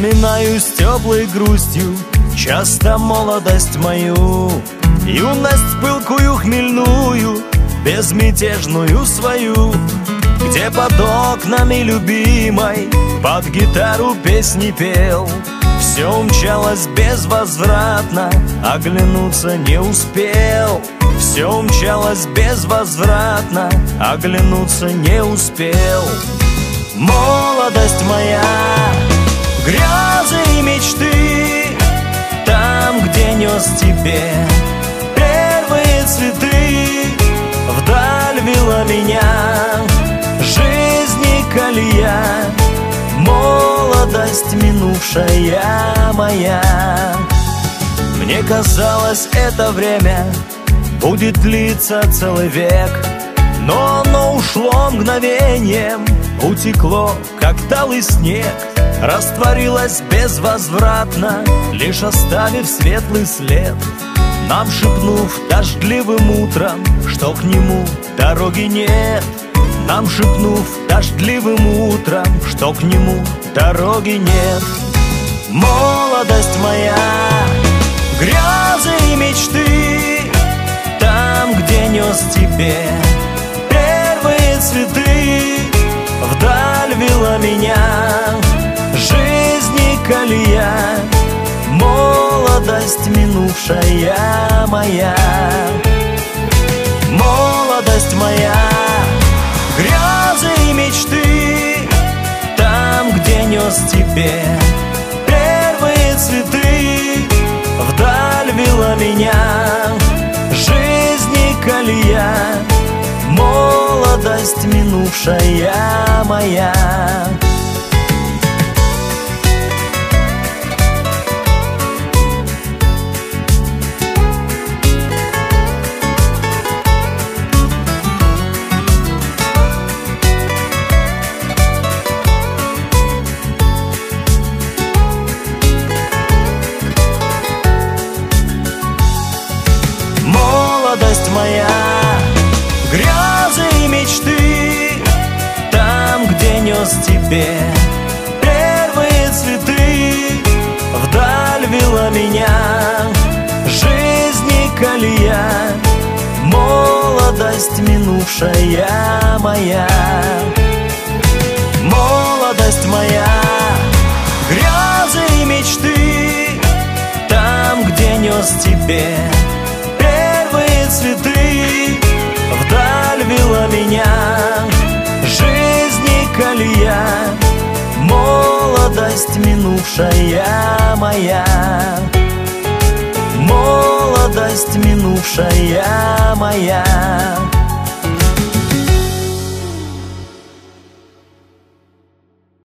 Вспоминаю с теплой грустью часто молодость мою, юность пылкую хмельную, безмятежную свою, где под окнами любимой под гитару песни пел. Все умчалось безвозвратно, оглянуться не успел. Все умчалось безвозвратно, оглянуться не успел. Молодость моя, грезы и мечты, там, где нес тебе первые цветы, вдаль вела меня жизни колея. Молодость минувшая моя. Мне казалось, это время будет длиться целый век, но оно ушло мгновением, утекло, как талый снег, растворилось безвозвратно, лишь оставив светлый след, нам шепнув дождливым утром, что к нему дороги нет. Нам шепнув дождливым утром, что к нему дороги нет. Молодость моя, грезы и мечты, там, где нес тебе первые цветы, вдаль вела меня жизни колея. Молодость минувшая моя. Молодость моя, грезы и мечты, там, где нес тебе первые цветы, вдаль вела меня жизни колея. Молодость минувшая моя. Молодость моя, грезы и мечты, там, где нес тебе первые цветы, вдаль вела меня жизни колея. Молодость минувшая моя. Молодость моя, грезы и мечты, там, где нес тебе цветы, вдаль вела меня жизни колея. Молодость минувшая моя. Молодость минувшая моя.